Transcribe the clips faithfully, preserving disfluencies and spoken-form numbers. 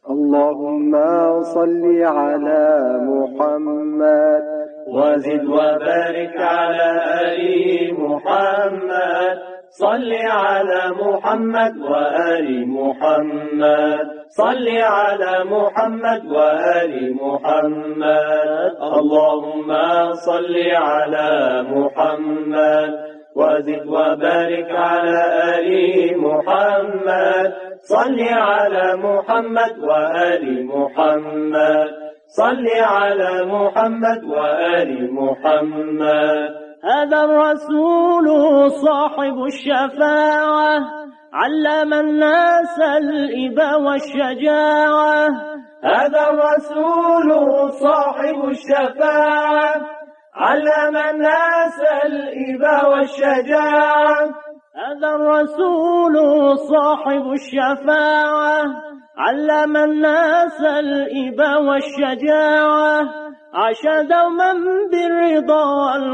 اللهم صل على محمد وزد وبارك على آل محمد. صل على محمد وآل محمد. صل على محمد وآل محمد. اللهم صل على محمد وزد وبارك على آل محمد. صل على محمد وآل محمد. صل على محمد وآل محمد. هذا الرسول صاحب الشفاعة، علم الناس الإبا والشجاعة. هذا الرسول صاحب الشفاعة، علم الناس الإبا والشجاعة. هذا الرسول صاحب الشفاعة، علم الناس الإبا والشجاعة. عاش دوما بالرضا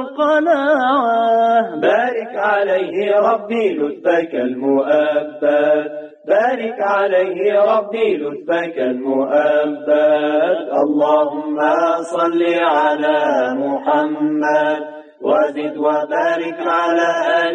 والقناعة. بارك عليه ربي لطفك المؤبد. بارك عليه ربي لطفك المؤبد. اللهم صل على محمد وزد وبارك على آل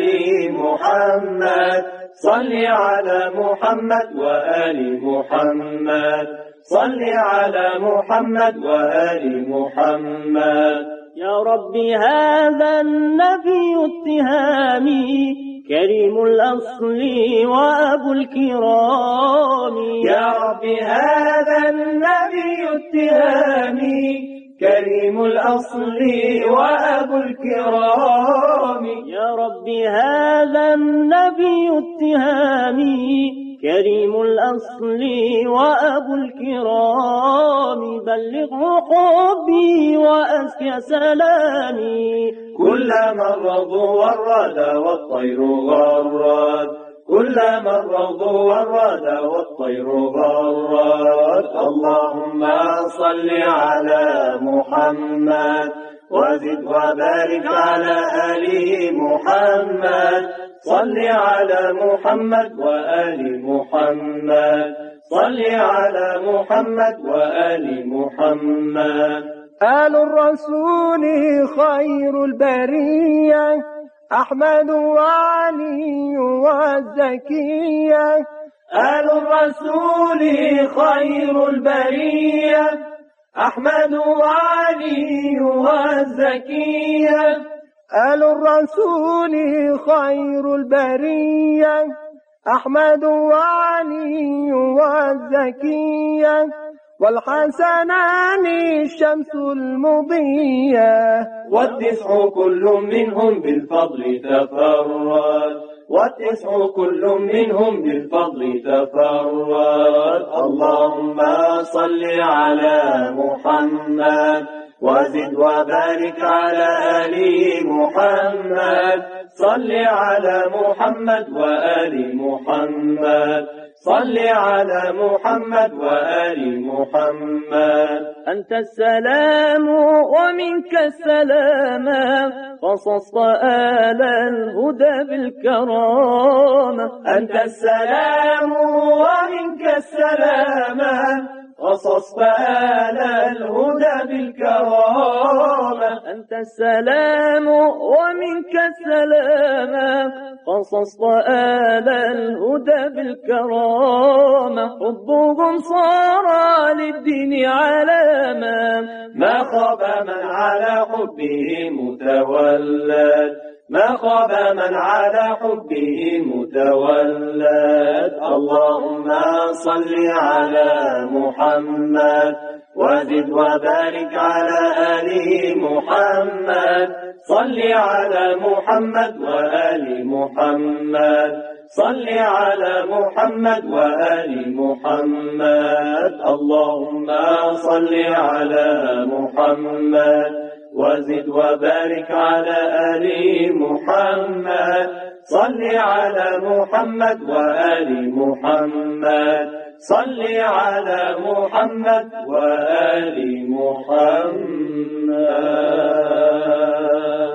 محمد. صل على محمد وآل محمد. صل على محمد وآل محمد. يا ربي هذا النبي اتهامي، كريم الأصل وأبو الكرام. يا ربي هذا النبي اتهامي، كريم الأصل وأبو الكرام. يا ربي هذا النبي اتهامي، كريم الأصل وأبو الكرام. بلغه حبي وأزكى سلامي. كلما الروض ورد والطير غرد. كلما الروض ورد والطير غرد. اللهم صل على محمد وزد وبارك على آل محمد. صل على محمد وآل محمد. صل على محمد وآل محمد. آل الرسول خير البرية، أحمد وعلي والزكية. آل الرسول خير البرية، أحمد وعلي والزكية. آل الرسول خير البرية، أحمد وعلي والزكية. والحسنان الشمس المضية، والتسع كل منهم بالفضل تفرد. والتسع كل منهم بالفضل تفرد. اللهم صل على محمد وزد وبارك على آل محمد. صل على محمد وآل محمد. صل على محمد وآل محمد. أنت السلام ومنك السلام، قصصت آل الهدى بالكرامة. أنت السلام ومنك السلام، قصصت آل الهدى بالكرامة. أنت السلام ومنك السلام، قصصت آل الهدى بالكرامة. حبهم صار للدين علامة، ما خاب من على حبه متولد. ما خاب من على حبه متولد. اللهم صل على محمد وزد وبارك على آل محمد. صل على محمد وآل محمد. صل على محمد وآل محمد. اللهم صل على محمد وزد وبارك على آل محمد. صل على محمد وآل محمد. صل على محمد وآل محمد.